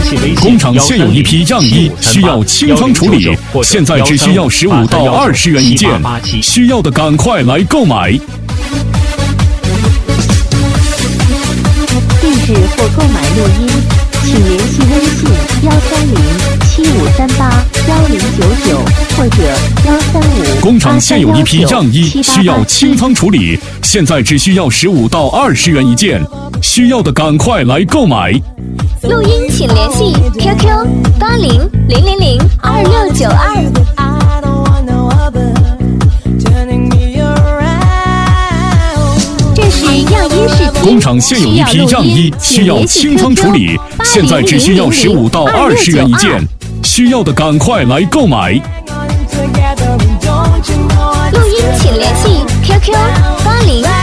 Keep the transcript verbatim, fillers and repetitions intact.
工厂现有一批样衣，需要清仓处理，现在只需要十五到二十元一件，需要的赶快来购买。 地址或购买录音，请联系微信幺三零七五三八幺零九九或者幺三五。 工厂现有一批样衣，需要清仓处理，现在只需要十五到二十元一件，需要的赶快来购买。 录音请联系 Q Q 八零零零零二六九二。这是样衣视听。 工厂现有一批样衣，需要清仓处理，现在只需要十五到二十元一件，需要的赶快来购买。 录音请联系 Q Q 八零